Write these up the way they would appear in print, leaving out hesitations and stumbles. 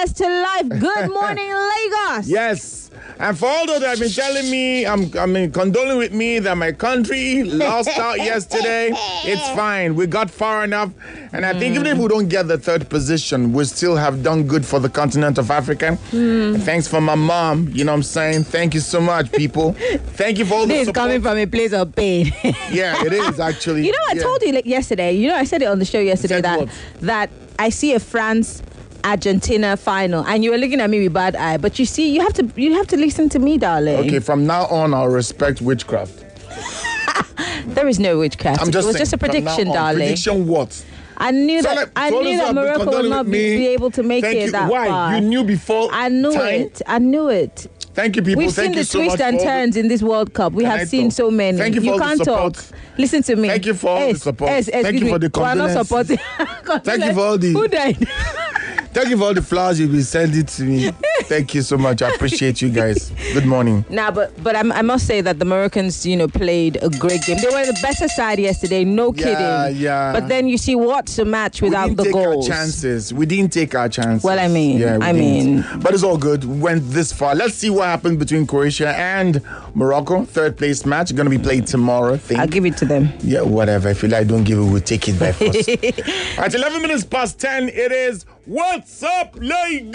yes to life. Good morning, Lagos. Yes. And for all those that have been telling me, condoling with me that my country lost out yesterday, it's fine. We got far enough. And I think even if we don't get the third position, we still have done good for the continent of Africa. Thanks for my mom. You know what I'm saying? Thank you so much, people. Thank you for all the This is support. coming from a place of pain. Yeah, it is actually. You know, I told you yesterday, I said it on the show yesterday Said that I see a France-Argentina final, and you were looking at me with bad eye. But you see, you have to listen to me, darling. Okay, from now on, I'll respect witchcraft. There is no witchcraft. I'm just it was saying, just a prediction, darling. Prediction what? I knew that Morocco would not be able to make it that Why? far. You knew before. I knew it. Thank you, people. We've seen the twists and turns in this World Cup. We have seen so many. Thank you for all the support. Talk. Listen to me. Thank you for all the support. Thank you for the condolences. not supporting. Thank you for all the. Who died? Thank you for all the flowers you've been sending to me. Thank you so much. I appreciate you guys. Good morning. But I must say that the Moroccans, played a great game. They were the better side yesterday. No kidding. Yeah. But then you see, what's a match without the goals? We didn't take our chances. Well, I mean, but it's all good. We went this far. Let's see what happened between Croatia and Morocco. Third place match going to be played tomorrow. I'll give it to them. Yeah, whatever. If you like, don't give it. We'll take it by force. At 11 minutes past 10, it is What's Up, Lagos?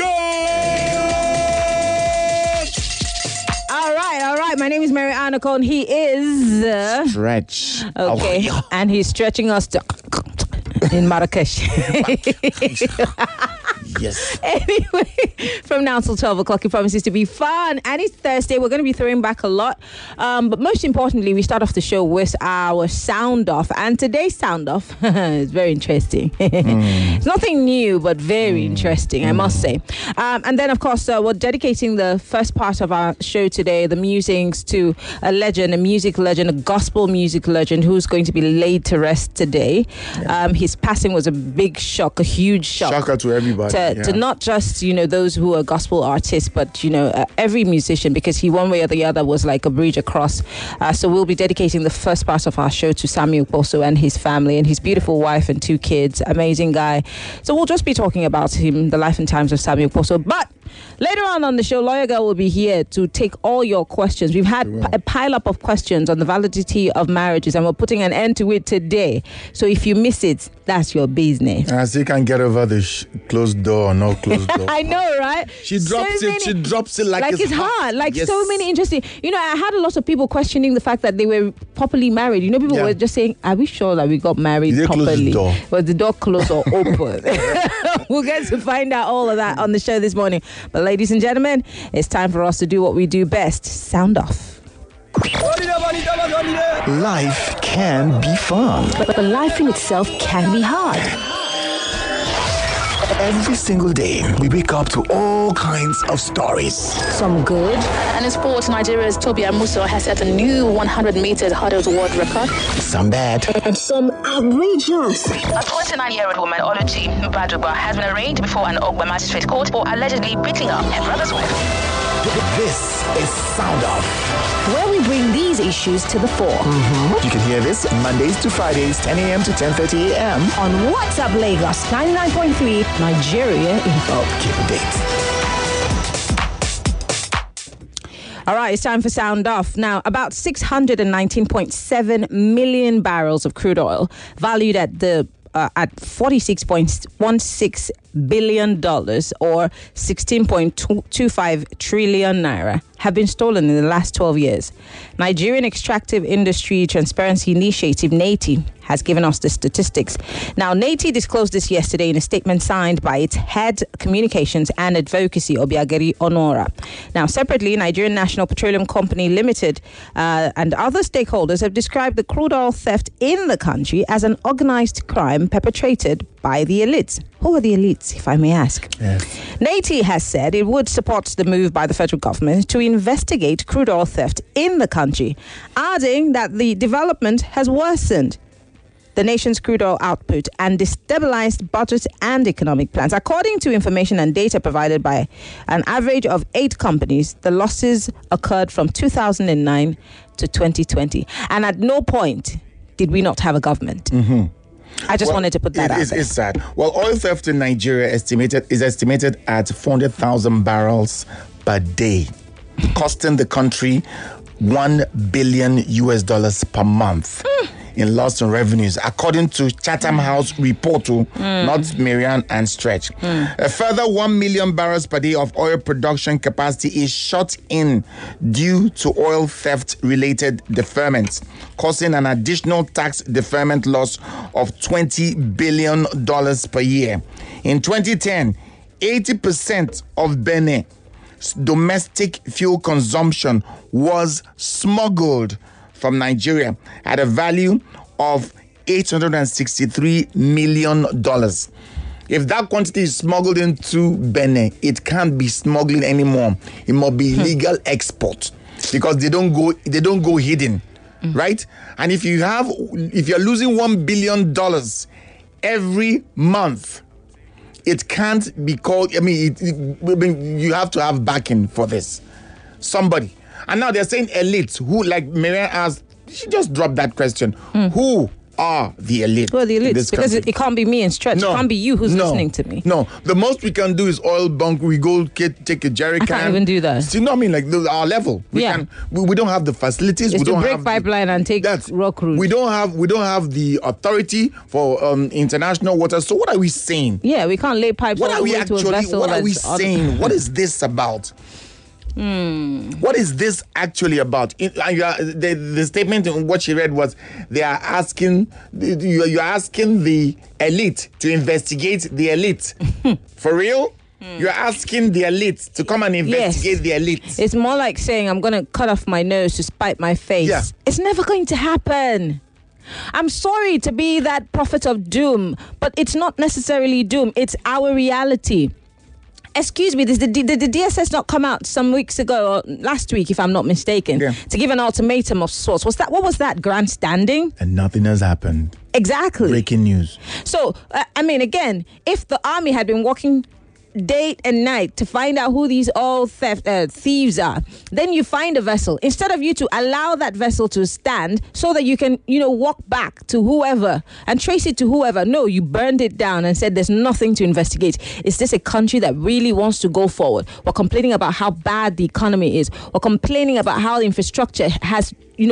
All right. My name is Mary Anacone, and he is... Stretch. Okay, and he's stretching us in Marrakesh. Yes. Anyway, from now until 12 o'clock, it promises to be fun. And it's Thursday. We're going to be throwing back a lot. But most importantly, we start off the show with our sound off. And today's sound off is very interesting. It's nothing new, but very interesting, I must say. And then, of course, we're dedicating the first part of our show today, the musings, to a legend, a music legend, a gospel music legend who's going to be laid to rest today. Yeah. His passing was a big shock, a huge shock. Shocker to everybody. To not just, those who are gospel artists, but, every musician, because he, one way or the other, was like a bridge across. So we'll be dedicating the first part of our show to Samuel Poso and his family and his beautiful wife and 2 kids. Amazing guy. So we'll just be talking about him, the life and times of Samuel Poso. But later on the show, Lawyer Girl will be here to take all your questions. We've had a pile-up of questions on the validity of marriages, and we're putting an end to it today. So if you miss it, that's your business. So you can get over the closed door or no closed door. I know, right? She drops it like it's hot. So many interesting. I had a lot of people questioning the fact that they were properly married. People were just saying, are we sure that we got married properly? Was the door closed or open? We'll get to find out all of that on the show this morning. But ladies and gentlemen, it's time for us to do what we do best. Sound off. Life can be fun. But life in itself can be hard. Every single day, we wake up to all kinds of stories. Some good. And in sports, Nigeria's Toby Amuso has set a new 100 meters hurdles world record. Some bad. And some outrageous. A 29-year-old woman, Oluchi Bajuba, has been arraigned before an Ogba magistrate court for allegedly beating up her brother's wife. This is Sound Off, where we bring these issues to the fore. You can hear this Mondays to Fridays, 10 a.m. to 10:30 a.m. on What's Up Lagos 99.3 Nigeria Info. Keep a date. All right, it's time for Sound Off. Now, about 619.7 million barrels of crude oil, valued at $46.16 billion or 16.25 trillion naira, have been stolen in the last 12 years. Nigerian Extractive Industry Transparency Initiative, NATI, has given us the statistics. Now, NATI disclosed this yesterday in a statement signed by its head communications and advocacy, Obiageri Onora. Now, separately, Nigerian National Petroleum Company Limited and other stakeholders have described the crude oil theft in the country as an organized crime perpetrated by the elites. Who are the elites, if I may ask? Yes. NATI has said it would support the move by the federal government to investigate crude oil theft in the country, adding that the development has worsened the nation's crude oil output and destabilized budgets and economic plans. According to information and data provided by an average of 8 companies, the losses occurred from 2009 to 2020. And at no point did we not have a government. I just wanted to put that out there. It's sad. Well, oil theft in Nigeria is estimated at 400,000 barrels per day, costing the country $1 billion per month in loss in revenues, according to Chatham House report, not Marian and Stretch. A further 1 million barrels per day of oil production capacity is shut in due to oil theft-related deferments, causing an additional tax deferment loss of $20 billion per year. In 2010, 80% of Benin domestic fuel consumption was smuggled from Nigeria at a value of $863 million. If that quantity is smuggled into Benin, it can't be smuggling anymore. It must be illegal export because they don't go hidden, right? And if you're losing $1 billion every month, it can't be called. You have to have backing for this. Somebody. And now they're saying elites who, like Marian asked, she just dropped that question. Who are the elite? Who are the elites? Because it can't be me and Stretch. No. It can't be you who's listening to me. No. The most we can do is oil bunk. We go take a jerry can. I can't even do that. See, no, I mean, like our level. We don't have the facilities. It's we don't to break have pipeline and take rock route. We don't have the authority for international waters. So what are we saying? Yeah, we can't lay pipes all the way to a vessel. What are we saying? What is this about? What is this actually about? The statement in what she read was you're asking the elite to investigate the elite. For real? You're asking the elite to come and investigate the elite. It's more like saying I'm going to cut off my nose to spite my face. Yeah. It's never going to happen. I'm sorry to be that prophet of doom, but it's not necessarily doom. It's our reality. Excuse me, did the DSS not come out some weeks ago, or last week, if I'm not mistaken, to give an ultimatum of sorts? What was that, grandstanding? And nothing has happened. Exactly. Breaking news. So, again, if the army had been working day and night to find out who these oil thieves are, then you find a vessel. Instead of you to allow that vessel to stand so that you can, walk back to whoever and trace it to whoever. No, you burned it down and said there's nothing to investigate. Is this a country that really wants to go forward? We're complaining about how bad the economy is. We're complaining about how the infrastructure has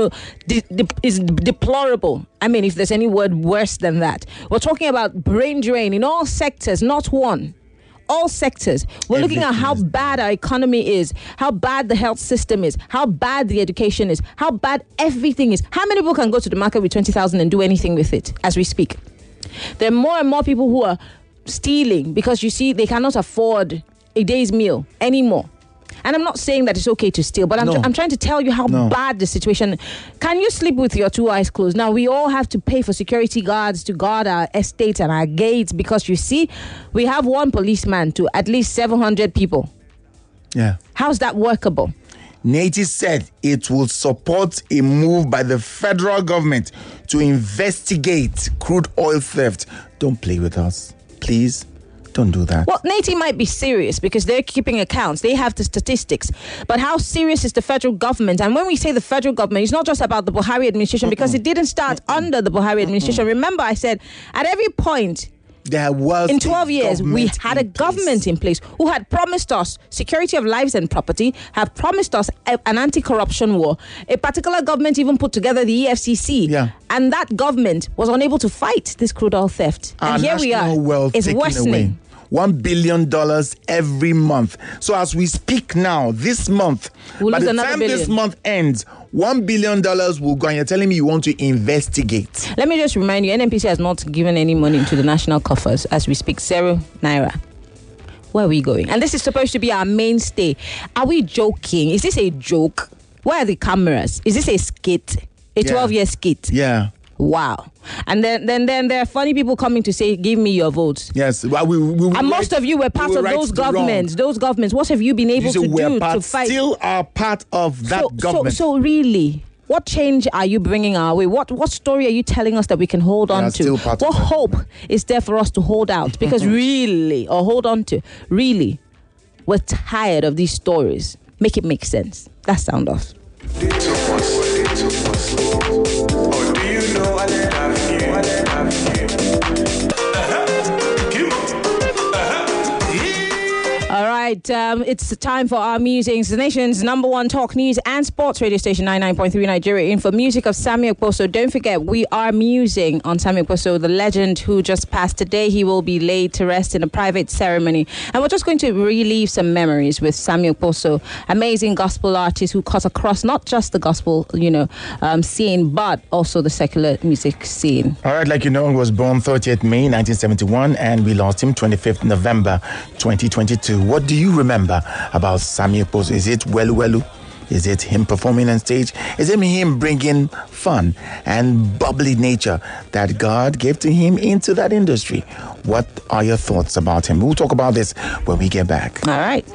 is deplorable. I mean, if there's any word worse than that. We're talking about brain drain in all sectors, not one. All sectors. We're looking at how bad our economy is, how bad the health system is, how bad the education is, how bad everything is. How many people can go to the market with 20,000 and do anything with it as we speak? There are more and more people who are stealing because, you see, they cannot afford a day's meal anymore. And I'm not saying that it's okay to steal, but I'm trying to tell you how bad the situation. Can you sleep with your two eyes closed? Now, we all have to pay for security guards to guard our estates and our gates because, you see, we have one policeman to at least 700 people. Yeah. How's that workable? NATI said it will support a move by the federal government to investigate crude oil theft. Don't play with us, please. Don't do that. Well, NATI might be serious because they're keeping accounts. They have the statistics. But how serious is the federal government? And when we say the federal government, it's not just about the Buhari administration because it didn't start under the Buhari administration. Remember, I said at every point, there was in 12 years, we had a government in place who had promised us security of lives and property, have promised us an anti-corruption war. A particular government even put together the EFCC. Yeah. And that government was unable to fight this crude oil theft. And here we are. It's worsening. $1 billion every month. So as we speak now, this month, by the time this month ends, $1 billion will go. And you're telling me you want to investigate. Let me just remind you, NNPC has not given any money into the national coffers as we speak. 0 naira. Where are we going? And this is supposed to be our mainstay. Are we joking? Is this a joke? Where are the cameras? Is this a skit? A 12-year skit? Yeah. Wow. And then there are funny people coming to say, give me your votes. Yes. Well, and most of you were part of those governments. Those governments. What have you been able to do to fight? Still are part of that government. So really, what change are you bringing our way? What story are you telling us that we can hold on to? What hope is there for us to hold out? Because hold on to. Really, we're tired of these stories. Make it make sense. That's Sound Off. Or do you know I have you? right, it's time for our musings. The nation's number one talk news and sports radio station, 99.3 Nigeria, in for music of Sammy Okposo. Don't forget, we are musing on Sammy Okposo, the legend who just passed today. He will be laid to rest in a private ceremony. And we're just going to relive some memories with Sammy Okposo, amazing gospel artist who cut across not just the gospel, scene, but also the secular music scene. All right, like you know, he was born 30th May 1971, and we lost him 25th November 2022. What do you remember about Sammy Okposo? Is it Welu? Is it him performing on stage? Is it him bringing fun and bubbly nature that God gave to him into that industry? What are your thoughts about him? We'll talk about this when we get back. All right.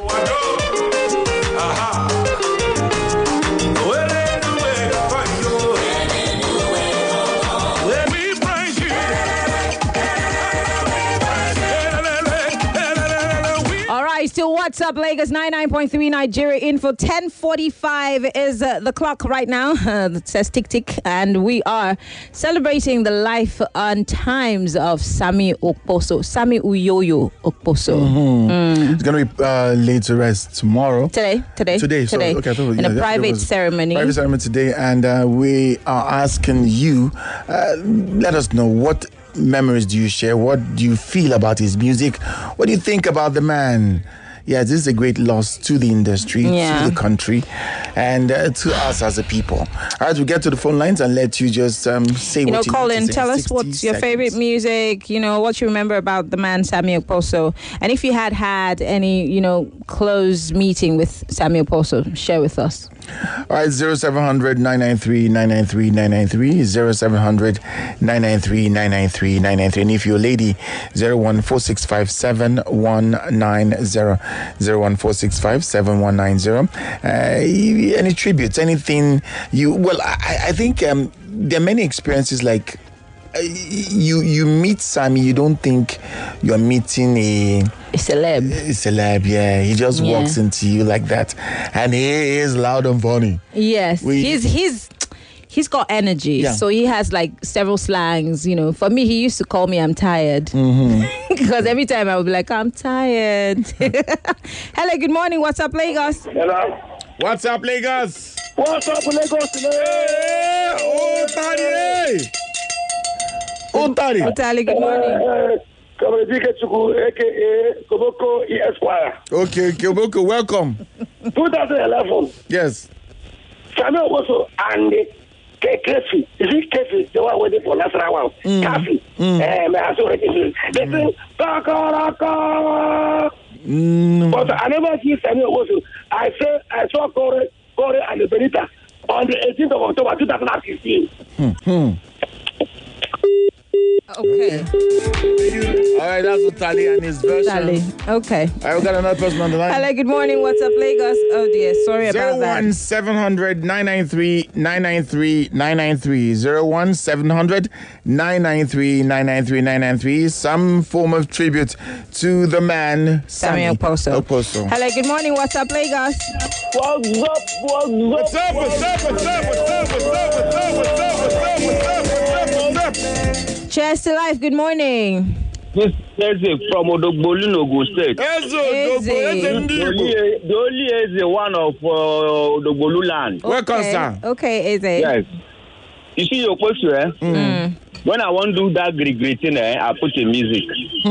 Still, what's up, Lagos? 99.3 Nigeria info. 10:45 is the clock right now. It says tick tick, and we are celebrating the life and times of Sammy Okposo, Sammy Uyoyo Okposo. It's going to be laid to rest tomorrow. Today. Sorry. Okay, I thought, in a private ceremony. Private ceremony today, and we are asking you, let us know what memories do you share? What do you feel about his music? What do you think about the man? Yeah, this is a great loss to the industry, to the country, and to us as a people. All right, we'll get to the phone lines and let you just say what you call in. Say. Tell us what's your favorite music, what you remember about the man Sammy Okposo. And if you had any, close meeting with Sammy Okposo, share with us. All right, 0700 993 993 993, 0700 993 993 993. And if you're a lady, 01465 7190, 01465 7190. Any tributes, anything I think there are many experiences like you meet Sammy, you don't think you're meeting a celeb, yeah. He just walks into you like that, and he is loud and funny. Yes, he's got energy, so he has like several slangs. For me, he used to call me "I'm tired" because every time I would be like, "I'm tired." Hello, good morning. What's up, Lagos? Hello. What's up, Lagos? What's up, Lagos? Otali, good morning. AKA Koboko Esquire. Okay, Koboko, welcome. 2011. Yes. Samuel Okposo and Kefi. Is it Kefi? The one waiting for last round. Kefi. I saw it. They sing Kakaraka. But I never see Samuel Okposo. I saw Kore and the Benita on the 18th of October 2016. Okay. All right, that's Otali and his version. Okay. All right, we got another person on the line. Hello, good morning. What's up, Lagos? Oh dear, sorry about that. 01700 993 993 993, 01700 993 993 993. Some form of tribute to the man Sammy Okposo. Hello, good morning. What's up, Lagos? What's up? Cheers to life. Good morning. This is from Odogbolu, Ogun State. The only Eze one of Odogbolu land. Welcome, sir. Okay, Eze. Yes. You see your question, when I want to do that greeting, I put the music.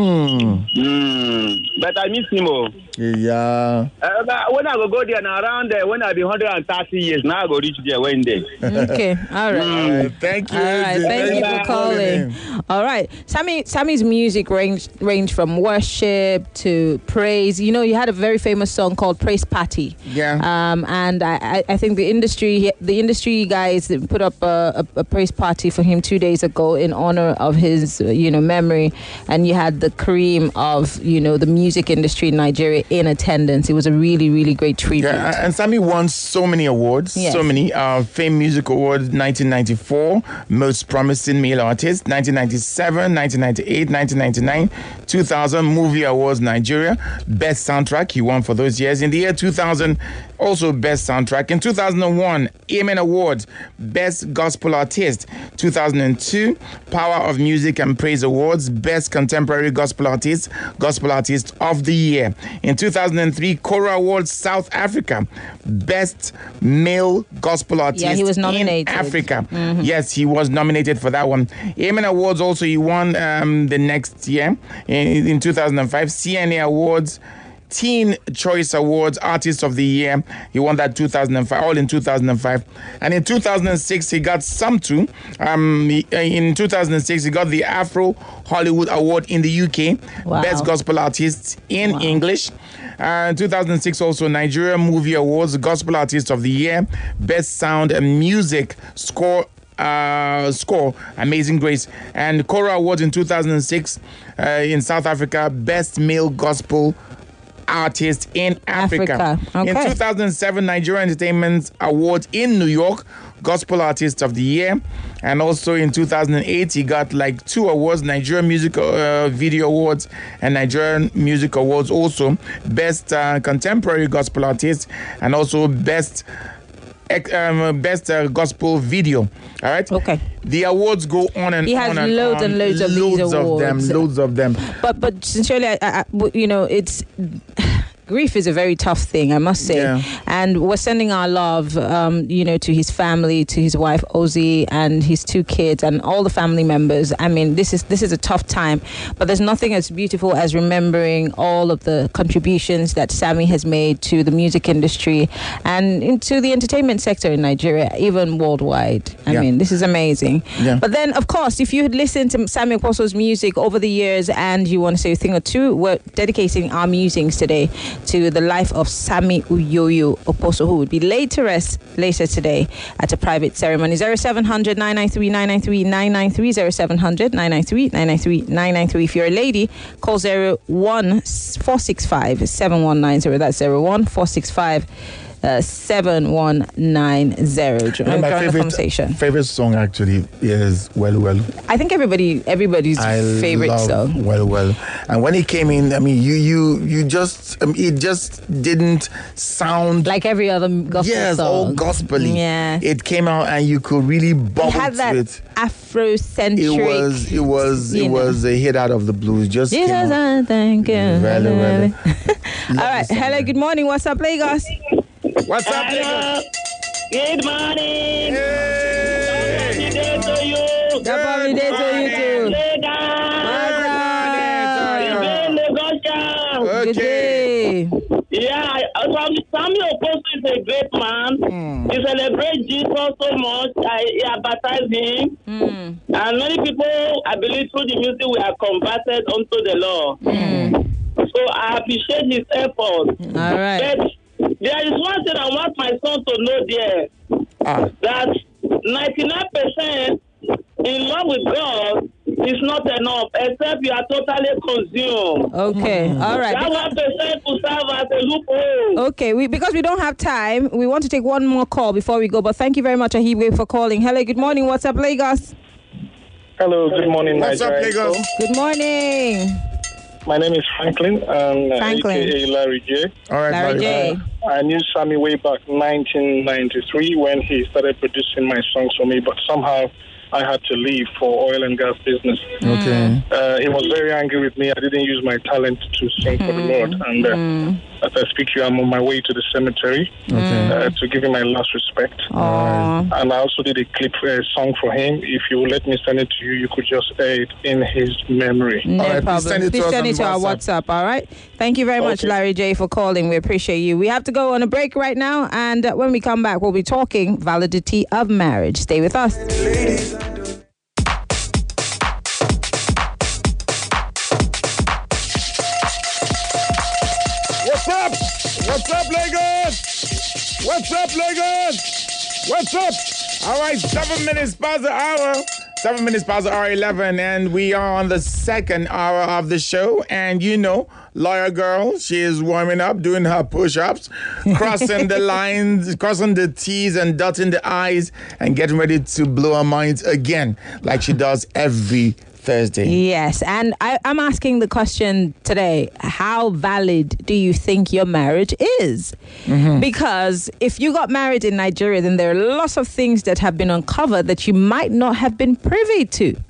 But I miss him. Yeah. When I go there and around there, when I be 130 years, now I go reach there one day. Okay, all right. Thank you. All right, thank you for calling. All right, Sammy's music range from worship to praise. You had a very famous song called "Praise Party." Yeah. And I think the industry guys put up a praise party for him 2 days ago in honor of his memory, and you had the cream of the music industry in Nigeria in attendance. It was a really, really great tribute. Yeah, and Sammy won so many awards. Yes. So many. Fame Music Award 1994, Most Promising Male Artist 1997, 1998, 1999, 2000 Movie Awards Nigeria, Best Soundtrack. He won for those years. In the year 2000, also Best Soundtrack. In 2001, Amen Awards, Best Gospel Artist. 2002, Power of Music and Praise Awards, Best Contemporary Gospel Artist of the Year. In 2003, Kora Awards, South Africa, Best Male Gospel Artist he was nominated. in Africa. Yes, he was nominated for that one. Amen Awards also, he won the next year in 2005. CNA Awards, Teen Choice Awards, Artist of the Year. He won that 2005, all in 2005. And in 2006, he got some too. In 2006, he got the Afro Hollywood Award in the UK. Wow. Best Gospel Artist in English. 2006 also Nigeria Movie Awards, Gospel Artist of the Year, Best Sound and Music Score, Amazing Grace. And Kora Awards in 2006 in South Africa, Best Male Gospel Artist in Africa. Okay. In 2007, Nigeria Entertainment Awards in New York, Gospel Artist of the Year. And also in 2008, he got like 2 awards, Nigeria Music Video Awards and Nigerian Music Awards also. Best Contemporary Gospel Artist and also Best Gospel Video. All right? Okay. The awards go on and on. He has and loads on. and loads of these awards. Loads of them. But sincerely, it's grief is a very tough thing, I must say. Yeah. And we're sending our love, to his family, to his wife Ozzy, and his 2 kids, and all the family members. I mean, this is a tough time, but there's nothing as beautiful as remembering all of the contributions that Sammy has made to the music industry and into the entertainment sector in Nigeria, even worldwide. I mean, this is amazing. Yeah. But then, of course, if you had listened to Sammy Okposo's music over the years and you want to say a thing or two, we're dedicating our musings today to the life of Sammy Uyoyo Okposo, who would be laid to rest later today at a private ceremony. 0700 993 993 993, 0700 993 993 993. If you're a lady, call 01465 7190. That's 01465 7190. My favorite song actually is Well. I think everybody's favorite song. Well. And when it came in, I mean, you just it just didn't sound like every other gospel song. all gospel-y. Yeah. It came out and you could really bubble It had that to it. Afrocentric. It was a hit out of the blues. Just Jesus, came out. I thank you. Well. All right. Hello. Good morning. What's up, Lagos? What's up, Lagos? Good morning. Hey. Happy day to you. Happy day to you too. Good day. Yeah, Sammy Okposo is a great man. He celebrates Jesus so much. He advertised him. And many people, I believe, through the music, we are converted unto the Lord. So I appreciate his effort. All right. But there is one thing I want my son to know there. That 99% in love with God is not enough, except you are totally consumed. Okay. All right. That 1% will serve as a loophole. Okay. Because we don't have time, we want to take one more call before we go. But thank you very much, Ahibwe, for calling. Hello. Good morning. What's up, Lagos? Hello. Good morning, What's up, Nigeria. Lagos? Good morning. My name is Franklin, Franklin. aka Larry J. All right, Larry J. I knew Sammy way back 1993 when he started producing my songs for me, but somehow I had to leave for oil and gas business. Okay. He was very angry with me. I didn't use my talent to sing for the Lord. And as I speak to you, I'm on my way to the cemetery to give him my last respect. And I also did a clip song for him. If you will let me send it to you, you could just air it in his memory. No All right, problem. Please send it to our WhatsApp, all right? Thank you very much, Larry J, for calling. We appreciate you. We have to go on a break right now, and when we come back, we'll be talking validity of marriage. Stay with us. What's up, Lagos? What's up, Lagos? What's up? All right, 7 minutes past the hour. 7 minutes past the hour 11, and we are on the second hour of the show. And you know, Lawyer Girl, she is warming up, doing her push-ups, crossing the lines, crossing the T's and dotting the I's, and getting ready to blow her minds again, like she does every Thursday. Yes, and I'm asking the question today, how valid do you think your marriage is? Because if you got married in Nigeria, then there are lots of things that have been uncovered that you might not have been privy to.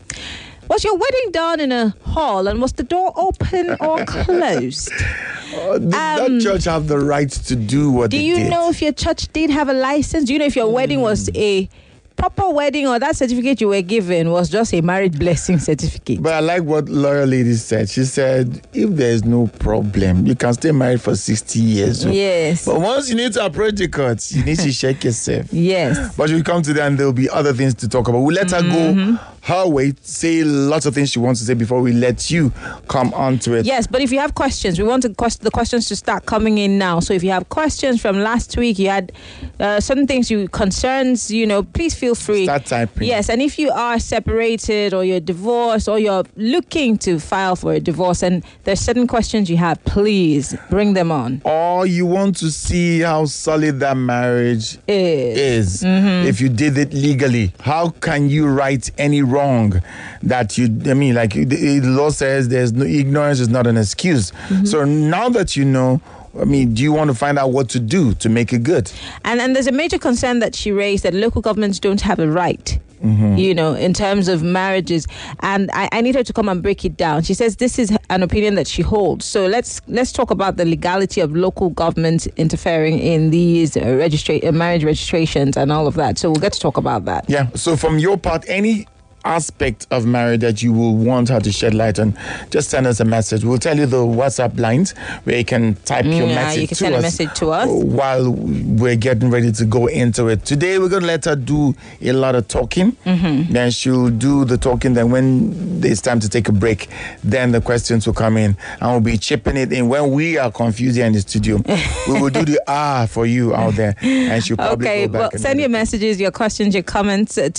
Was your wedding done in a hall, and was the door open or closed? Did that church have the right to do what they did? Do you know if your church did have a license? Do you know if your wedding was a proper wedding, or that certificate you were given was just a marriage blessing certificate? But I like what lawyer lady said. She said, if there is no problem, you can stay married for 60 years. Yes. But once you need to approach the courts, you need to check yourself. Yes. But we'll come to that, and there'll be other things to talk about. We'll let her go her way, say lots of things she wants to say before we let you come on to it. Yes, but if you have questions, we want the questions to start coming in now. So if you have questions from last week, you had certain things, concerns, please feel free. Start typing. Yes, and if you are separated or you're divorced or you're looking to file for a divorce and there's certain questions you have, please bring them on. Or you want to see how solid that marriage is. If you did it legally. How can you right any wrong that the law says there's no ignorance is not an excuse. So now that you know, do you want to find out what to do to make it good? And there's a major concern that she raised that local governments don't have a right, in terms of marriages. And I need her to come and break it down. She says this is an opinion that she holds. So let's talk about the legality of local governments interfering in these marriage registrations and all of that. So we'll get to talk about that. Yeah. So from your part, any aspect of marriage that you will want her to shed light on, just send us a message. We'll tell you the WhatsApp lines where you can type your message. You can send a message to us while we're getting ready to go into it. Today we're going to let her do a lot of talking. Then she'll do the talking. Then when it's time to take a break, then the questions will come in, and we'll be chipping it in. When we are confused here in the studio, we will do the for you out there, and she'll probably go back. Well, send your messages, your questions, your comments to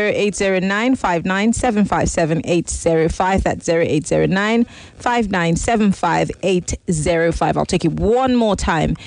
0809-59757-805. That's 0809-5975805. I'll take it one more time.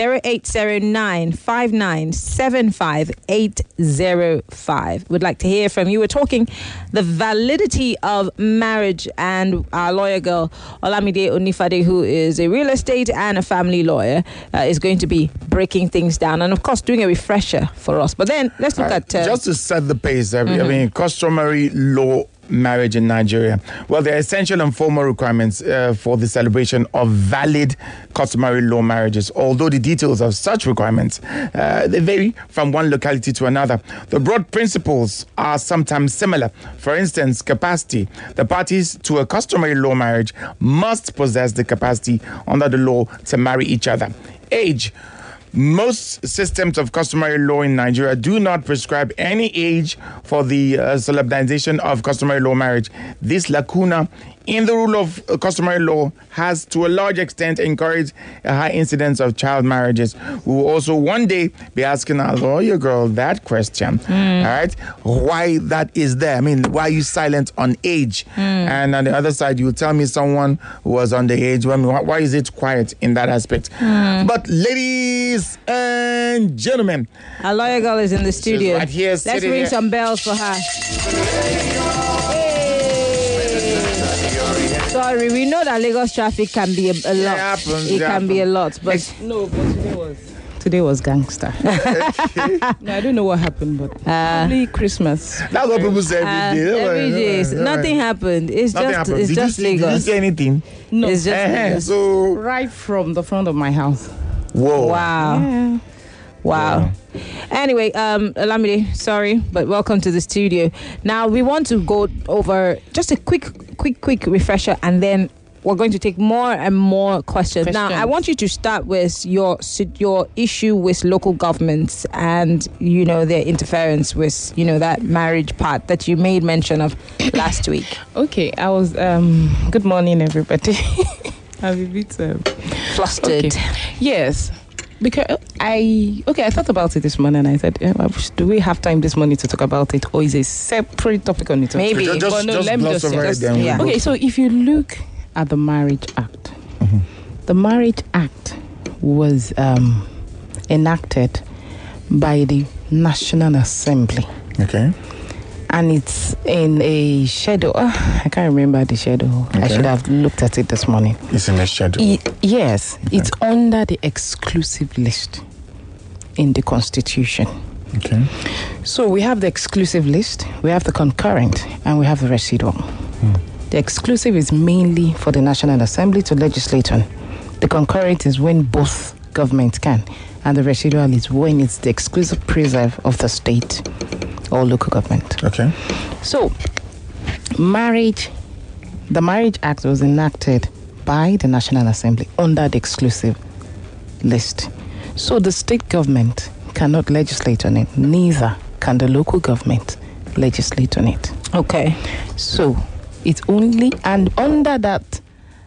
0809-5975805. Would like to hear from you. We're talking the validity of marriage, and our lawyer girl, Olamide Onifade, who is a real estate and a family lawyer, is going to be breaking things down and, of course, doing a refresher for us. But then let's look at... just to set the pace, customary law marriage in Nigeria. Well, there are essential and formal requirements for the celebration of valid customary law marriages. Although the details of such requirements, they vary from one locality to another. The broad principles are sometimes similar. For instance, capacity. The parties to a customary law marriage must possess the capacity under the law to marry each other. Age. Most systems of customary law in Nigeria do not prescribe any age for the solemnization of customary law marriage. This lacuna in the rule of customary law has to a large extent encouraged a high incidence of child marriages. We will also one day be asking our lawyer girl that question. All right, why that is there? Why are you silent on age? And on the other side, you tell me someone who was underage. Why is it quiet in that aspect? But ladies and gentlemen, our lawyer girl is in the studio. Right here, let's ring some bells for her. Sorry, we know that Lagos traffic can be a lot. It can be a lot, but today was gangster. No, I don't know what happened, but probably Christmas. That's what people say every day. Every day, nothing happened. It's just Lagos. Did you see anything? No, it's just Lagos. So right from the front of my house. Whoa! Wow! Yeah. Wow. Anyway, Olamide, sorry, but welcome to the studio. Now we want to go over just a quick refresher, and then we're going to take more and more questions. Now, I want you to start with your issue with local governments and, their interference with, that marriage part that you made mention of last week. Okay, I was, good morning, everybody. I'm a bit flustered. Okay. Yes. Because I thought about it this morning. I said, do we have time this morning to talk about it, or is it a separate topic on its own? Maybe. Let me just Okay, so if you look at the Marriage Act, the Marriage Act was enacted by the National Assembly. Okay. And it's in a schedule. I can't remember the schedule. Okay. I should have looked at it this morning. It's in a schedule. Yes. Okay. It's under the exclusive list in the Constitution. Okay. So we have the exclusive list, we have the concurrent, and we have the residual. The exclusive is mainly for the National Assembly to legislate on. The concurrent is when both governments can, and the residual is when it's the exclusive preserve of the state or local government. Okay. So, the Marriage Act was enacted by the National Assembly under the exclusive list. So the state government cannot legislate on it, neither can the local government legislate on it. Okay. So it's only, and under that,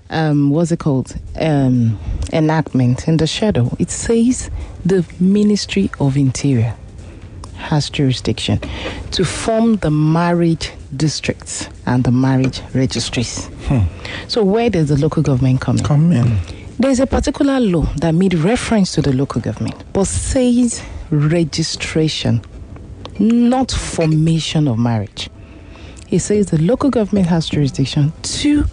enactment in the shadow, it says the Ministry of Interior has jurisdiction to form the marriage districts and the marriage registries. So where does the local government come in? There's a particular law that made reference to the local government, but says registration, not formation of marriage. It says the local government has jurisdiction to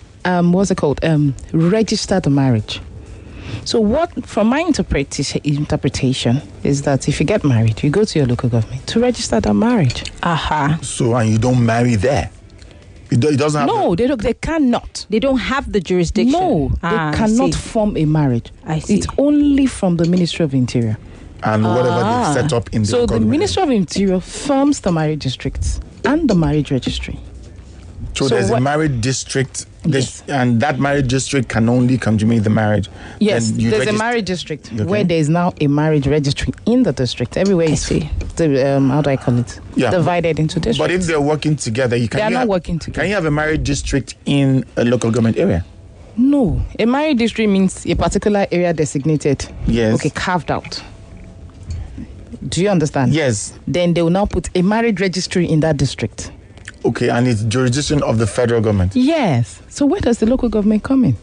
register the marriage. So what, from my interpretation, is that if you get married, you go to your local government to register that marriage. So, and you don't marry there? It doesn't have... No, they cannot. They don't have the jurisdiction. No, they cannot form a marriage. I see. It's only from the Ministry of Interior. And whatever they've set up in the So the government. Ministry of Interior forms the marriage districts and the marriage registry. So there's a marriage district, Yes. and that marriage district can only consummate the marriage. Yes, Then you there's a register- marriage district Okay. where there is now a marriage registry in the district. Everywhere is how do I call it? Yeah. Divided into districts. But if they're working together, They are not working together. Can you have a marriage district in a local government area? No, a marriage district means a particular area designated. Yes. Okay, carved out. Do you understand? Yes. Then they will now put a marriage registry in that district. Okay, and it's jurisdiction of the federal government. Yes. So where does the local government come in?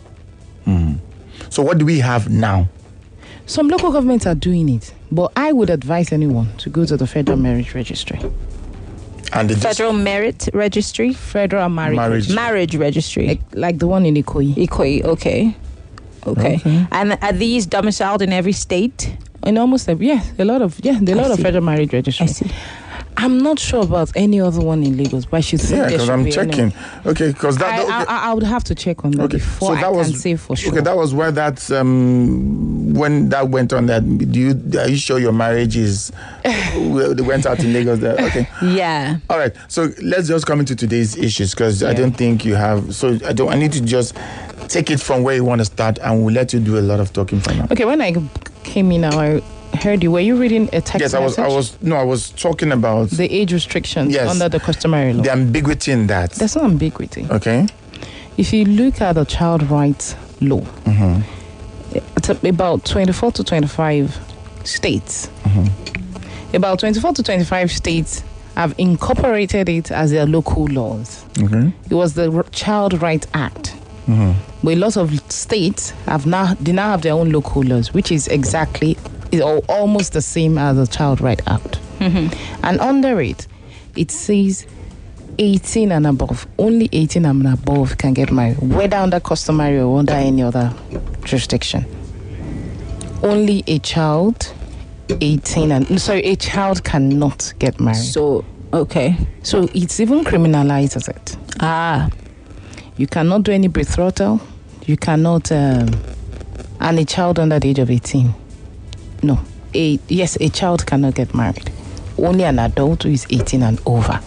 So what do we have now? Some local governments are doing it, but I would advise anyone to go to the Federal Marriage Registry. And the Federal Merit Registry? Federal Marriage. Marriage Registry. Like the one in Ikoyi. Ikoyi, okay. And are these domiciled in every state? In almost every, a lot of Federal Marriage Registry. I see. I'm not sure about any other one in Lagos, but I should say there because should I'm be checking. Okay, because that. I would have to check on that before I can say for sure. Okay, that was where that when that went on. That are you sure your marriage is? They went out in Lagos. There. Okay. Yeah. All right. So let's just come into today's issues because I don't think you have. So I need to just take it from where you want to start, and we'll let you do a lot of talking from now. Okay. When I came in now, I heard you. Were you reading a text Yes, message? I was talking about the age restrictions under the customary law. The ambiguity in that. There's no ambiguity. Okay. If you look at the child rights law, it's about 24 to 25 states. About 24 to 25 states have incorporated it as their local laws. It was the Child Rights Act. But a lot of states now have their own local laws, which is almost the same as the Child Rights Act. And under it says 18 and above. Only 18 and above can get married, whether under customary or under any other jurisdiction. Only a child 18 a child cannot get married. So it's even criminalizes it. You cannot do any betrothal. You cannot, and a child under the age of 18. No. A child cannot get married. Only an adult who is 18 and over.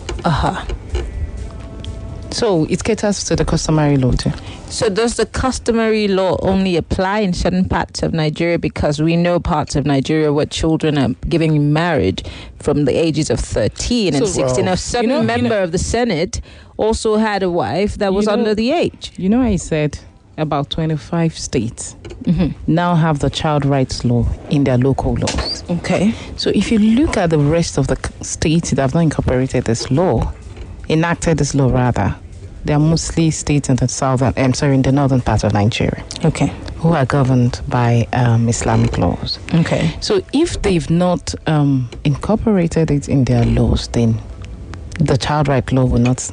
So it caters to the customary law too. So does the customary law only apply in certain parts of Nigeria? Because we know parts of Nigeria where children are giving marriage from the ages of 13 and 16. A certain member of the Senate also had a wife that was under the age. You know, I said about 25 states now have the child rights law in their local laws. Okay. So if you look at the rest of the states that have not incorporated this law, enacted this law rather, they are mostly states in the northern part of Nigeria. Okay. Who are governed by Islamic laws. Okay. So if they've not incorporated it in their laws, then the child right law will not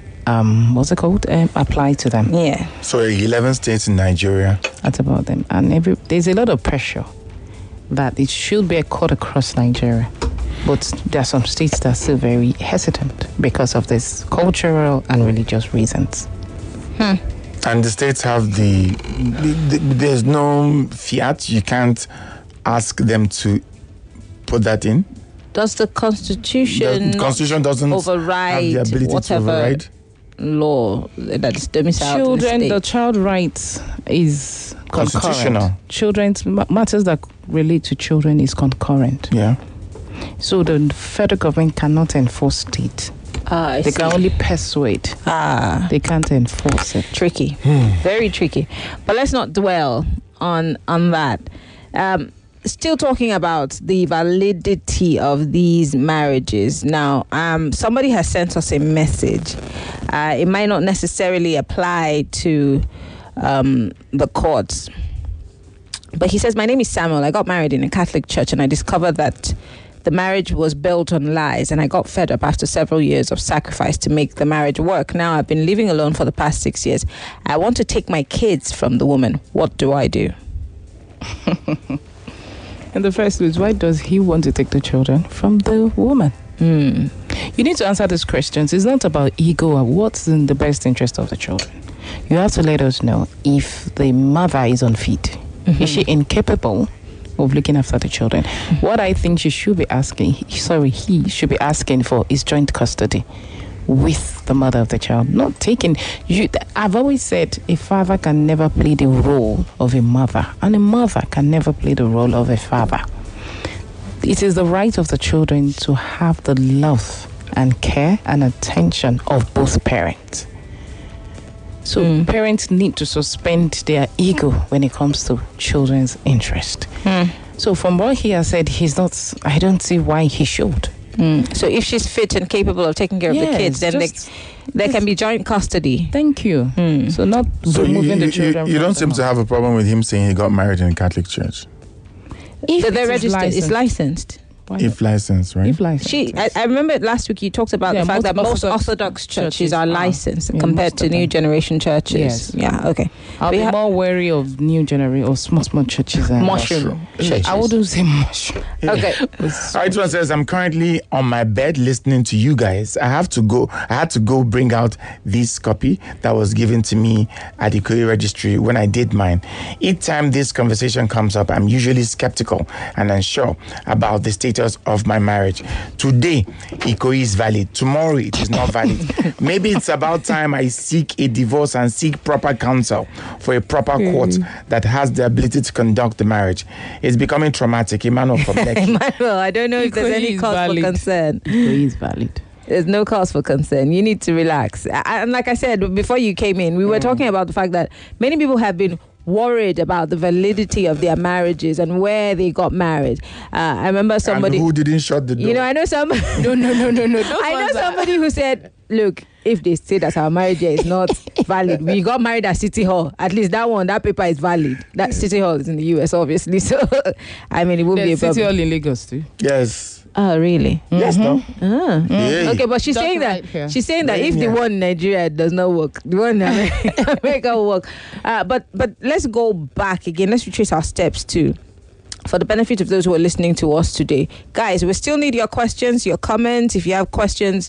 apply to them. Yeah. So 11 states in Nigeria. That's about them. And there's a lot of pressure that it should be a court across Nigeria. But there are some states that are still very hesitant because of this cultural and religious reasons. And the states have there's no fiat. You can't ask them to put that in. Does the Constitution The Constitution doesn't override have the ability whatever to override law that is domiciled Children, in the the state? child rights is Constitutional. concurrent. Children's matters that relate to children is concurrent. Yeah. So the federal government cannot enforce it. I They see. can only persuade. They can't enforce it. Tricky, very tricky. But let's not dwell on that. Still talking about the validity of these marriages. Now, somebody has sent us a message. It might not necessarily apply to the courts. But he says, my name is Samuel. I got married in a Catholic church and I discovered that the marriage was built on lies, and I got fed up after several years of sacrifice to make the marriage work. Now I've been living alone for the past 6 years. I want to take my kids from the woman. What do I do? In the first place, why does he want to take the children from the woman? You need to answer these questions. It's not about ego or what's in the best interest of the children. You have to let us know if the mother is unfit. Is she incapable of looking after the children? What I think he should be asking for is joint custody with the mother of the child, not taking you. I've always said a father can never play the role of a mother, and a mother can never play the role of a father. It is the right of the children to have the love and care and attention of both parents. So parents need to suspend their ego when it comes to children's interest. So from what he has said, I don't see why he should. So if she's fit and capable of taking care of the kids, then there can be joint custody. Thank you. So not removing the children. You don't seem to have a problem with him saying he got married in a Catholic church. So they're registered. It's licensed. If licensed, right? If licensed. I remember last week you talked about the fact that most Orthodox churches are licensed compared to new generation churches. Yes. Yeah, okay. I'll be more wary of new generation or small churches. Mushroom churches. I wouldn't say mushroom. Okay. This one says, I'm currently on my bed listening to you guys. I had to go bring out this copy that was given to me at the Ikoyi registry when I did mine. Each time this conversation comes up, I'm usually skeptical and unsure about the status of my marriage. Today, Ikoyi is valid. Tomorrow, it is not valid. Maybe it's about time I seek a divorce and seek proper counsel for a proper court that has the ability to conduct the marriage. It's becoming traumatic. Emmanuel from Lekki. Emmanuel, I don't know if there's any cause for concern. Ikoyi is valid. There's no cause for concern. You need to relax. And like I said, before you came in, we were talking about the fact that many people have been worried about the validity of their marriages and where they got married. I remember somebody who didn't shut the door. I know somebody. No. I know somebody who said, "Look, if they say that our marriage is not valid, we got married at City Hall. At least that paper is valid. That City Hall is in the US, obviously. So, I mean, it won't be a problem." City Hall in Lagos too. Yes. Oh, really? Yes, no. Yeah. Okay, but she's saying that if the one in Nigeria does not work, the one in America will work. But let's go back again. Let's retrace our steps too, for the benefit of those who are listening to us today. Guys, we still need your questions, your comments. If you have questions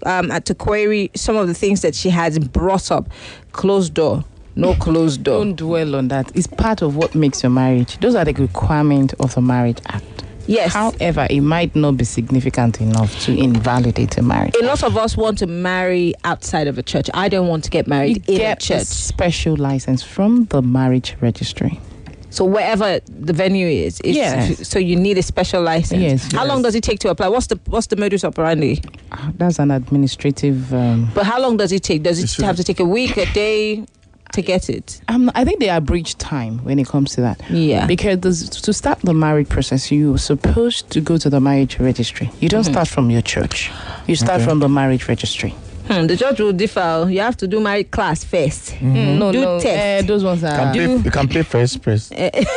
to query some of the things that she has brought up, closed door. No closed door. Don't dwell on that. It's part of what makes your marriage. Those are the requirements of the Marriage Act. Yes. However, it might not be significant enough to invalidate a marriage. A lot of us want to marry outside of a church. I don't want to get married in a church. A special license from the marriage registry. So wherever the venue is, yes. So you need a special license. Yes. How long does it take to apply? What's the modus operandi? That's an administrative. But how long does it take? Does it have to take a week, a day to get it? I think they abridge time when it comes to that. Yeah. Because to start the marriage process, you're supposed to go to the marriage registry. You don't start from your church. You start from the marriage registry. The church will differ. You have to do marriage class first. No, test. Those ones are. You can pay first price.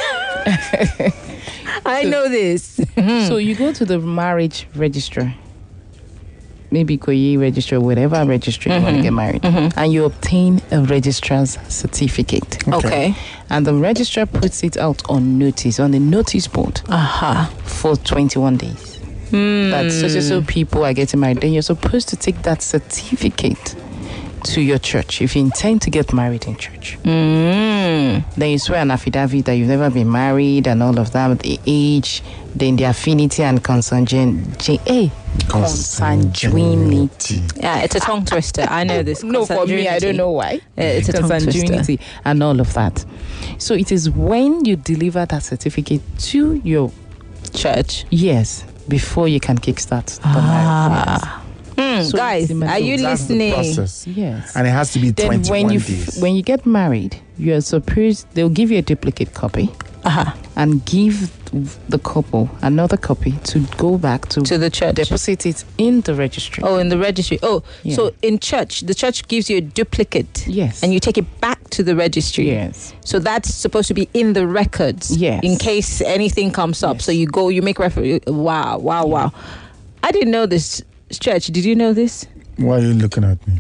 I know this. So you go to the marriage registry. Maybe Ikoyi registry, whatever registry you want to get married, and you obtain a registrar's certificate. Okay. And the registrar puts it out on notice, on the notice board, for 21 days. that so people are getting married, then you're supposed to take that certificate to your church if you intend to get married in church. Then you swear an affidavit that you've never been married and all of that, the age, then the affinity and consanguinity. Yeah, it's a tongue twister. I know this. No, for me, I don't know why. It's a tongue twister. And all of that. So it is when you deliver that certificate to your church. Yes, before you can kickstart the marriage. Yes. So guys, are you listening? Yes. And it has to be 21 days. When you get married, you're supposed, they'll give you a duplicate copy and give the couple another copy to go back to the church. Deposit it in the registry. Oh, in the registry. Oh, yeah. So in church, the church gives you a duplicate. Yes. And you take it back to the registry. Yes. So that's supposed to be in the records. Yes. In case anything comes up. Yes. So you go, you make reference. Wow. I didn't know this. Church, did you know this? Why are you looking at me?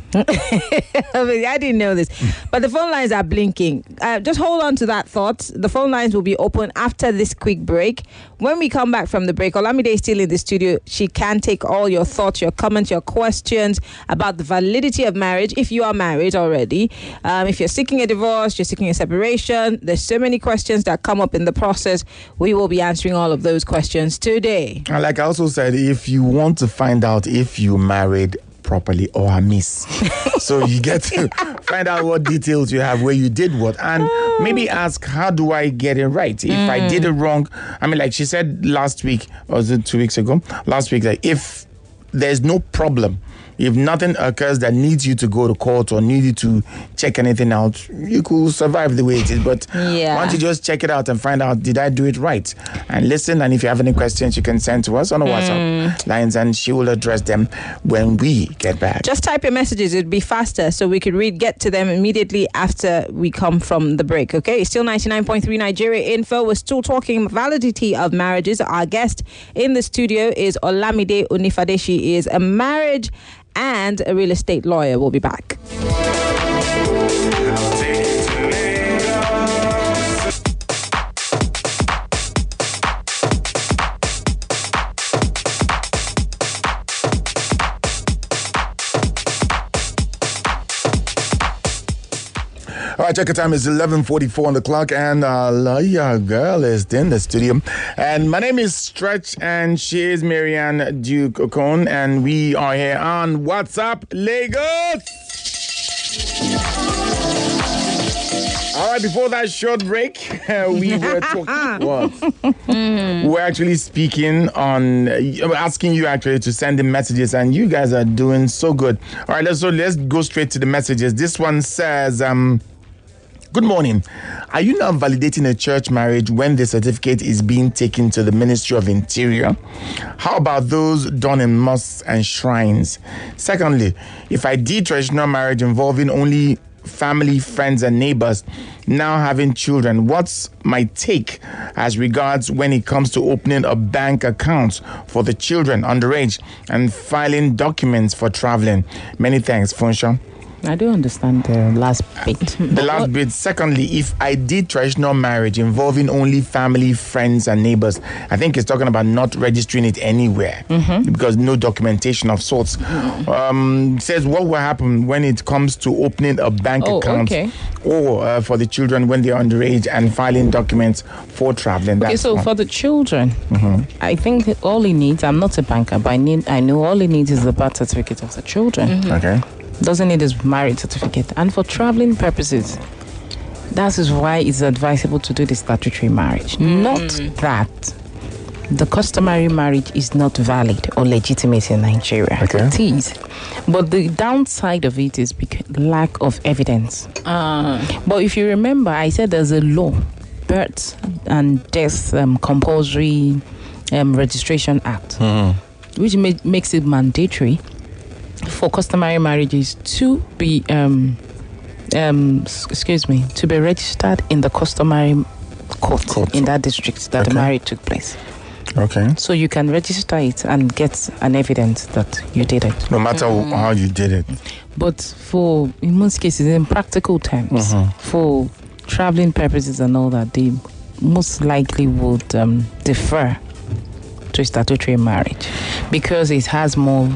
I didn't know this. But the phone lines are blinking. Just hold on to that thought. The phone lines will be open after this quick break. When we come back from the break, Olamide is still in the studio. She can take all your thoughts, your comments, your questions about the validity of marriage if you are married already. If you're seeking a divorce, you're seeking a separation, there's so many questions that come up in the process. We will be answering all of those questions today. And like I also said, if you want to find out if you married properly or amiss, so you get to find out what details you have, where you did what, and maybe ask, how do I get it right? If I did it wrong, I mean, like she said last week, or was it 2 weeks ago? Last week, that if there's no problem, if nothing occurs that needs you to go to court or need you to check anything out, you could survive the way it is. But why don't you just check it out and find out, did I do it right? And listen, and if you have any questions, you can send to us on the WhatsApp lines, and she will address them when we get back. Just type your messages. It'd be faster, so we could get to them immediately after we come from the break, okay? It's still 99.3 Nigeria Info. We're still talking validity of marriages. Our guest in the studio is Olamide Onifade. She is a marriage and a real estate lawyer. We'll be back. All right, check your time. It's 11:44 on the clock, and your girl is in the studio. And my name is Stretch, and she is Marianne Duke Okon, and we are here on WhatsApp Lagos. All right, before that short break, we were talking. What? We're actually speaking on, asking you actually to send in messages, and you guys are doing so good. All right, let's go straight to the messages. This one says, good morning. Are you now validating a church marriage when the certificate is being taken to the Ministry of Interior? How about those done in mosques and shrines? Secondly, if I did traditional marriage involving only family, friends, and neighbors, now having children, what's my take as regards when it comes to opening a bank account for the children underage and filing documents for traveling? Many thanks, Funsha. I don't understand the last bit. The last bit. Secondly, if I did traditional marriage involving only family, friends, and neighbors, I think it's talking about not registering it anywhere because no documentation of sorts. Says what will happen when it comes to opening a bank account or for the children when they're underage and filing documents for traveling. Okay, so for the children, I think all he needs, I'm not a banker, but I know all he needs is the birth certificate of the children. Okay. Doesn't need his marriage certificate. And for traveling purposes, that is why it's advisable to do the statutory marriage. Not that the customary marriage is not valid or legitimate in Nigeria. Okay. It is. But the downside of it is lack of evidence. But if you remember, I said there's a law, Birth and Death Compulsory Registration Act, which makes it mandatory for customary marriages to be to be registered in the customary court. In that district that the marriage took place. Okay. So you can register it and get an evidence that you did it. No matter how you did it. But in most cases, in practical terms, for traveling purposes and all that, they most likely would defer to a statutory marriage because it has more.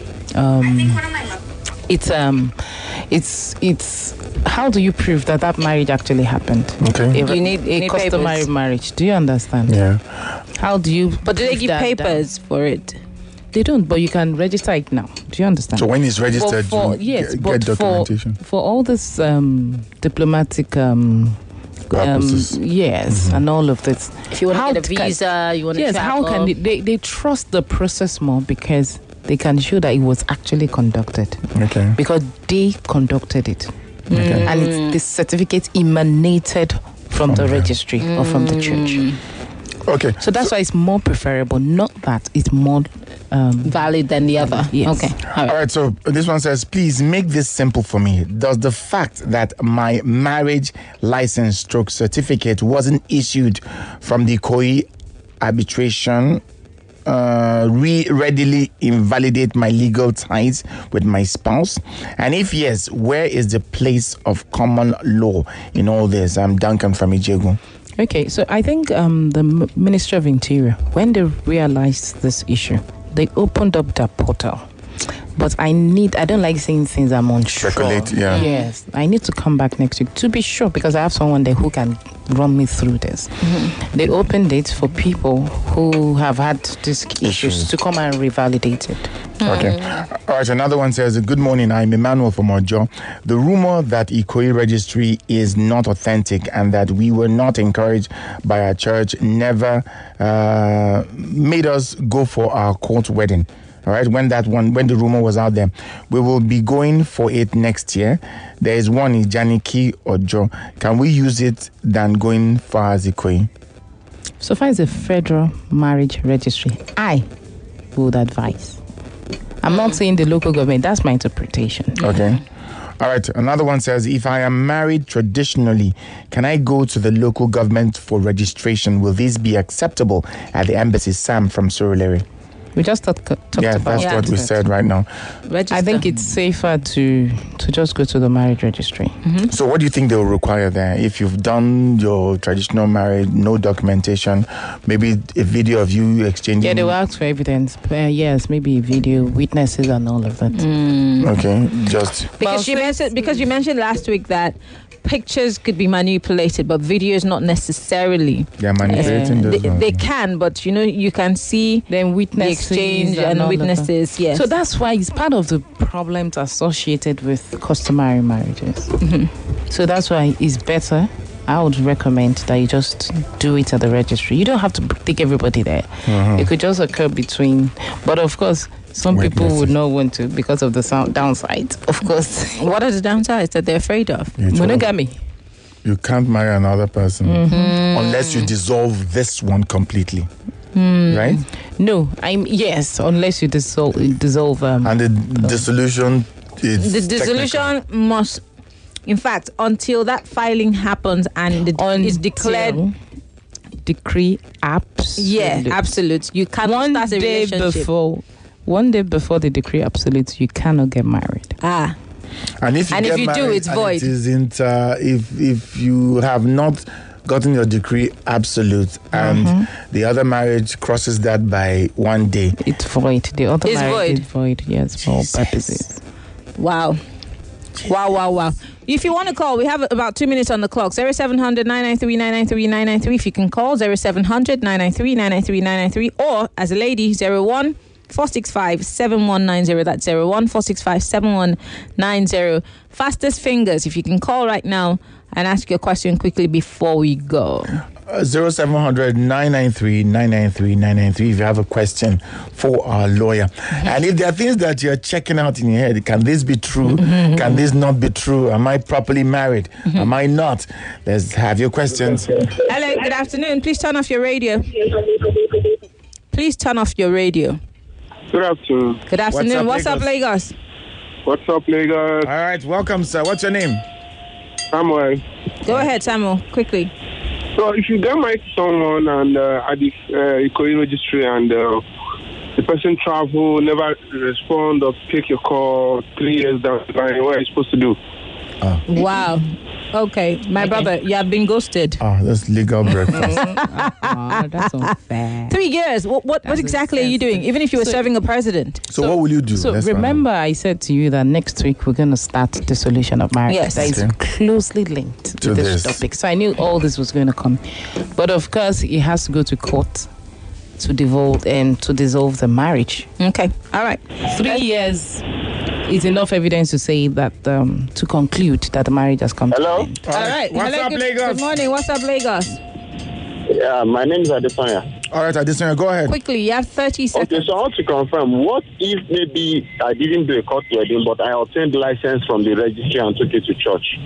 It's how do you prove that marriage actually happened? Okay. You need customary papers. marriage. Do you understand? Yeah. How do you? But do they prove give that- papers for it? They don't, but you can register it now. Do you understand? So when it's registered, yes, you but get documentation. for all this diplomatic Purposes. yes, and all of this. If you want How to get a can- visa, you want to Yes, travel. how can they trust the process more because they can show that it was actually conducted Okay. because they conducted it, and the certificate emanated from the registry or from the church. Okay. So that's why it's more preferable. Not that it's more valid than the other. Yes. Okay. All right, so this one says, please make this simple for me. Does the fact that my marriage license stroke certificate wasn't issued from the Ikoyi arbitration readily invalidate my legal ties with my spouse? And if yes, where is the place of common law in all this? I'm Duncan from Ijegu. Okay, so I think the Ministry of Interior, when they realized this issue, they opened up their portal. But I don't like saying things I'm unsure. Speculate, yeah. Yes, I need to come back next week to be sure because I have someone there who can run me through this. They opened it for people who have had these issues to come and revalidate it. Okay. All right. Another one says, good morning. I'm Emmanuel from Ojo. The rumor that Ikoyi registry is not authentic and that we were not encouraged by our church never made us go for our court wedding. All right. When the rumor was out there, we will be going for it next year. There is one in Janiki Ojo. Can we use it than going far as Ikoyi? So far as a federal marriage registry, I would advise. I'm not saying the local government. That's my interpretation. Okay. All right. Another one says, if I am married traditionally, can I go to the local government for registration? Will this be acceptable at the embassy? Sam from Surulere. We just talked Yeah, about that's what we said right now. Register. I think it's safer to just go to the marriage registry. So what do you think they will require there? If you've done your traditional marriage, no documentation, maybe a video of you exchanging... Yeah, they will ask for evidence. Yes, maybe video, witnesses and all of that. Okay, just... Because you mentioned last week that pictures could be manipulated, but videos not necessarily. They're manipulating those ones. They can, but you can see then witnesses the exchange and all of witnesses. that. Yes. So that's why it's part of the problems associated with customary marriages. So that's why it's better. I would recommend that you just do it at the registry. You don't have to take everybody there. It could just occur between, but of course, some people would not want to because of the downside. Of course. What are the downsides that they're afraid of? Monogamy. You can't marry another person unless you dissolve this one completely. Right? No, yes, unless you dissolve. And the dissolution is The dissolution must, in fact, until that filing happens and is declared. Decree absolute. Yeah, absolute. You cannot start a relationship. One day before the decree absolute, you cannot get married. And if you do, it's void. It isn't, if you have not gotten your decree absolute and the other marriage crosses that by one day, it's void. The other It's marriage void. is void. Yes, for all purposes. Wow. If you want to call, we have about 2 minutes on the clock. 0700 993 993 993. If you can call 0700 993 993 993, or as a lady 01 465 7190. That's 01 465 7190. Fastest fingers. If you can call right now and ask your question quickly before we go. 0700 993 993 993 if you have a question for our lawyer. And if there are things that you're checking out in your head, can this be true? Can this not be true? Am I properly married? Am I not? Let's have your questions. Hello, good afternoon. Please turn off your radio. Please turn off your radio. Good afternoon. Good afternoon. What's up, Lagos? What's up, Lagos? All right, welcome, sir. What's your name? Samuel. Go ahead, Samuel, quickly. So if you get married to someone and at the Ikoyi registry and the person travel, never respond or pick your call 3 years down the line, what are you supposed to do? Wow. Okay, my brother, you have been ghosted. That's legal breakfast. That's unfair. 3 years. What exactly are you doing? Even if you were serving a president. So what will you do? So Let's remember, I said to you that next week we're going to start the solution of marriage. Yes. That is closely linked To to this this. topic. So I knew all this was going to come, but of course it has to go to court to dissolve the marriage. Okay. All right. 3 years is enough evidence to say that to conclude that the marriage has come Hello? to an end. All right. What's Hello, up, Lagos? Good morning. What's up, Lagos? Yeah, my name is Adesanya. All right, Adesanya, go ahead. Quickly, you have 30 seconds. Okay, so I want to confirm, what if maybe I didn't do a court wedding, but I obtained license from the registry and took it to church?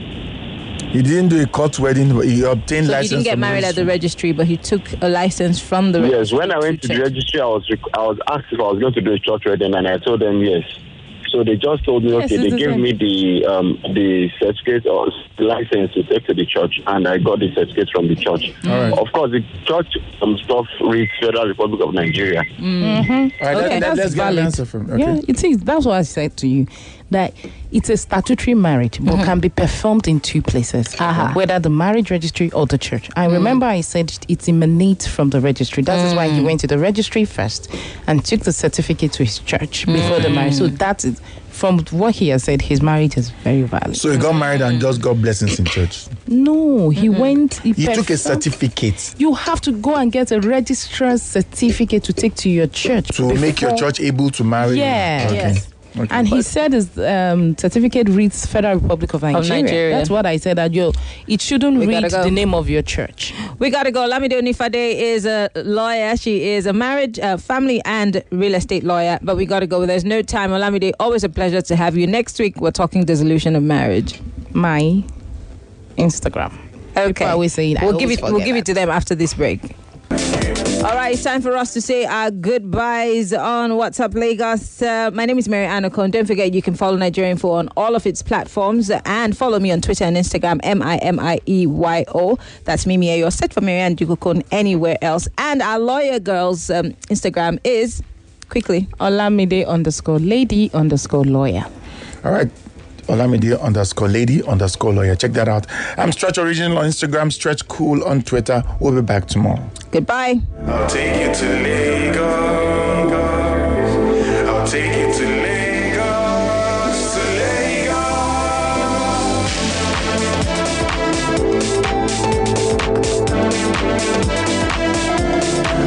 He didn't do a court wedding, but he obtained So he license. didn't get from married at the registry, but he took a license from the registry. Yes, when I went to the church. registry, I was asked if I was going to do a church wedding, and I told them yes. So they just told me, Yes, okay, they it's the gave same. me the certificate or license to take to the church, and I got the certificate from the church. All right. Of course, the church stuff reads Federal Republic of Nigeria. All right, Okay. let's get an valid. answer from. Okay. Yeah, it is. That's what I said to you. That it's a statutory marriage, but can be performed in 2 places, whether the marriage registry or the church. I remember I said it emanates from the registry. That is why he went to the registry first and took the certificate to his church before the marriage. So that is, from what he has said, his marriage is very valid. So he got married and just got blessings in church. No, he went. He took a performed- certificate You have to go and get a registrar's certificate to take to your church to make your before- church able to marry. Yeah. Okay. Yes. Okay. And he said his certificate reads Federal Republic of Nigeria. Nigeria. That's what I said. That it shouldn't We read gotta go. the name of your church. We got to go. Lamide Onifade is a lawyer. She is a marriage, family, and real estate lawyer. But we got to go. There's no time. Olamide, always a pleasure to have you. Next week, we're talking dissolution of marriage. My Instagram. Okay. People always say it. I We'll always give forget it to them after this break. All right, it's time for us to say our goodbyes on WhatsApp Lagos. My name is Mary Anacon. Don't forget you can follow Nigerian Info on all of its platforms and follow me on Twitter and Instagram, MIMIEYO. That's Mimi Ayo. Search for Mary Ann Dukokon anywhere else. And our lawyer girl's Instagram is, quickly, Olamide_lady_lawyer. All right. Olamide_lady_lawyer. Check that out. I'm Stretch Original on Instagram, Stretch Cool on Twitter. We'll be back tomorrow. goodbye. I'll take you to Lagos. I'll take you to Lagos.